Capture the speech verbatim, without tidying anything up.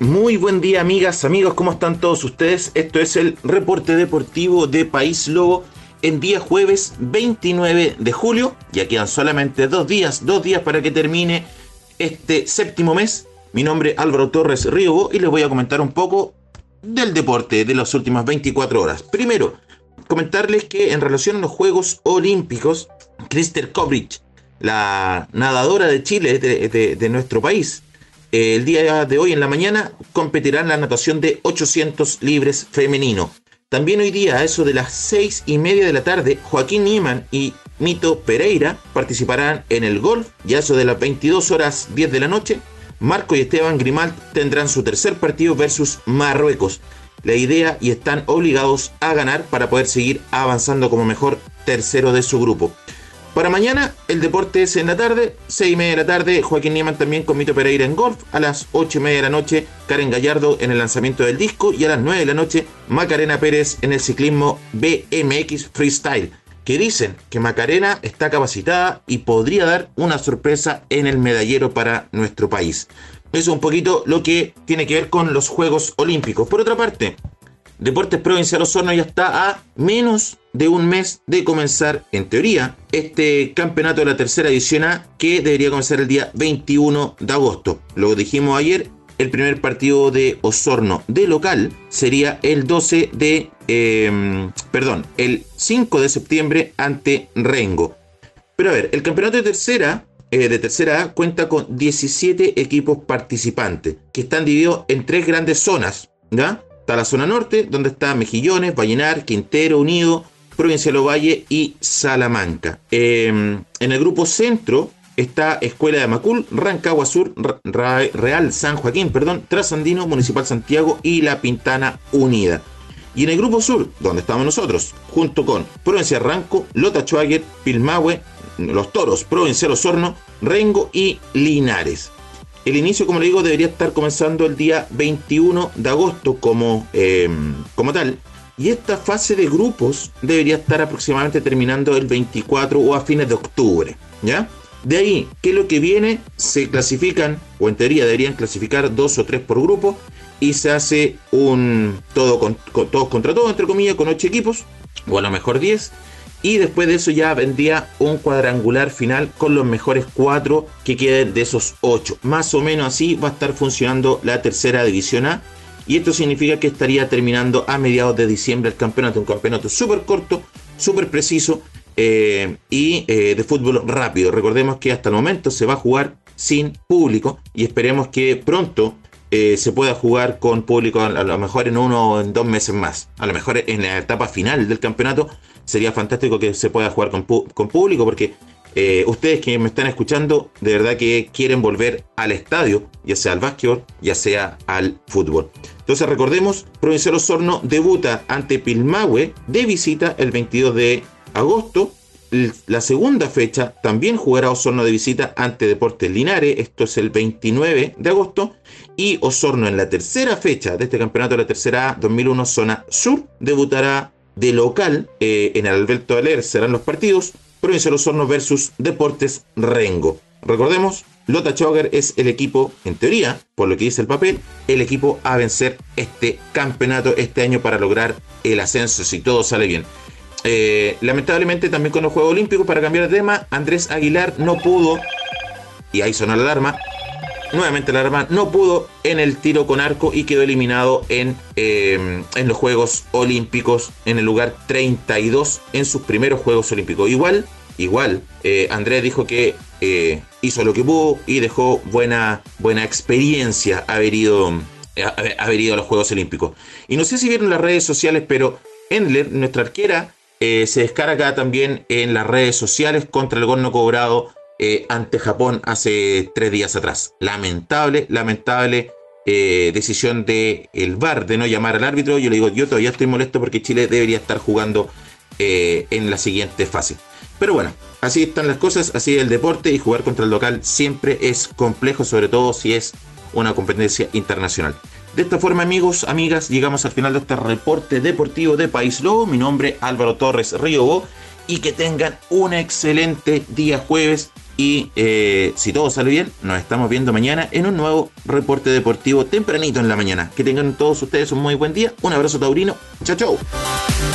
Muy buen día, amigas, amigos, ¿cómo están todos ustedes? Esto es el reporte deportivo de País Lobo en día jueves veintinueve de julio. Ya quedan solamente dos días, dos días para que termine este séptimo mes. Mi nombre es Álvaro Torres Ríobo y les voy a comentar un poco del deporte de las últimas veinticuatro horas. Primero, comentarles que en relación a los Juegos Olímpicos, Christer Kobrich, la nadadora de Chile, de, de, de nuestro país, el día de hoy en la mañana competirá en la natación de ochocientos libres femenino. También hoy día, a eso de las seis y media de la tarde, Joaquín Niemann y Mito Pereira participarán en el golf. Y a eso de las veintidós horas diez de la noche, Marco y Esteban Grimalt tendrán su tercer partido versus Marruecos. La idea, y están obligados a ganar para poder seguir avanzando como mejor tercero de su grupo. Para mañana, el deporte es en la tarde, seis y media de la tarde, Joaquín Niemann también con Mito Pereira en golf. A las ocho y media de la noche, Karen Gallardo en el lanzamiento del disco. Y a las nueve de la noche, Macarena Pérez en el ciclismo B M X Freestyle. Que dicen que Macarena está capacitada y podría dar una sorpresa en el medallero para nuestro país. Eso es un poquito lo que tiene que ver con los Juegos Olímpicos. Por otra parte, Deportes Provincial Osorno ya está a menos de un mes de comenzar, en teoría, este campeonato de la tercera edición A, que debería comenzar el día veintiuno de agosto. Lo dijimos ayer, el primer partido de Osorno de local sería el doce de, eh, perdón, el cinco de septiembre ante Rengo. Pero a ver, el campeonato de tercera, eh, de tercera A cuenta con diecisiete equipos participantes, que están divididos en tres grandes zonas, ¿ya? Está la zona norte, donde está Mejillones, Vallenar, Quintero, Unido, Provincial Ovalle y Salamanca. Eh, en el grupo centro está Escuela de Macul, Rancagua Sur, Ra Real San Joaquín, perdón, Trasandino, Municipal Santiago y La Pintana Unida. Y en el grupo sur, donde estamos nosotros, junto con Provincia Ranco, Lota Schwager, Pilmahue, Los Toros, Provincial Osorno, Rengo y Linares. El inicio, como le digo, debería estar comenzando el día veintiuno de agosto como, eh, como tal. Y esta fase de grupos debería estar aproximadamente terminando el veinticuatro o a fines de octubre, ¿ya? De ahí, ¿qué es lo que viene? Se clasifican, o en teoría deberían clasificar dos o tres por grupo, y se hace un todo con, con, todos contra todos, entre comillas, con ocho equipos, o a lo mejor diez. Y después de eso ya vendría un cuadrangular final con los mejores cuatro que queden de esos ocho. Más o menos así va a estar funcionando la tercera división A. Y esto significa que estaría terminando a mediados de diciembre el campeonato. Un campeonato súper corto, súper preciso eh, y eh, de fútbol rápido. Recordemos que hasta el momento se va a jugar sin público y esperemos que pronto eh, se pueda jugar con público, a lo mejor en uno o en dos meses más. A lo mejor en la etapa final del campeonato sería fantástico que se pueda jugar con, con público, porque eh, ustedes que me están escuchando, de verdad que quieren volver al estadio, ya sea al básquetbol, ya sea al fútbol. Entonces recordemos, Provincial Osorno debuta ante Pilmahue de visita el veintidós de agosto. La segunda fecha también jugará Osorno de visita ante Deportes Linares, esto es el veintinueve de agosto. Y Osorno en la tercera fecha de este campeonato de la tercera A dos mil uno zona sur debutará de local eh, en el Alberto Aler. Serán los partidos Provincial Osorno versus Deportes Rengo. Recordemos, Lota Schwager es el equipo, en teoría, por lo que dice el papel, el equipo a vencer este campeonato este año para lograr el ascenso, si todo sale bien. Eh, lamentablemente también con los Juegos Olímpicos, para cambiar de tema, Andrés Aguilar no pudo, y ahí sonó la alarma, nuevamente la alarma, no pudo en el tiro con arco y quedó eliminado en, eh, en los Juegos Olímpicos en el lugar treinta y dos en sus primeros Juegos Olímpicos. Igual, igual, eh, Andrés dijo que eh, hizo lo que pudo y dejó buena, buena experiencia haber ido, haber ido a los Juegos Olímpicos. Y no sé si vieron las redes sociales, pero Endler, nuestra arquera, eh, se descarga también en las redes sociales contra el gol no cobrado eh, ante Japón hace tres días atrás. Lamentable, lamentable eh, decisión del V A R de no llamar al árbitro. Yo le digo, yo todavía estoy molesto porque Chile debería estar jugando eh, en la siguiente fase. Pero bueno, así están las cosas, así es el deporte, y jugar contra el local siempre es complejo, sobre todo si es una competencia internacional. De esta forma, amigos, amigas, llegamos al final de este reporte deportivo de País Lobo. Mi nombre es Álvaro Torres Ríobo, y que tengan un excelente día jueves Y eh, si todo sale bien, nos estamos viendo mañana en un nuevo reporte deportivo tempranito en la mañana. Que tengan todos ustedes un muy buen día. Un abrazo taurino. Chao, chao.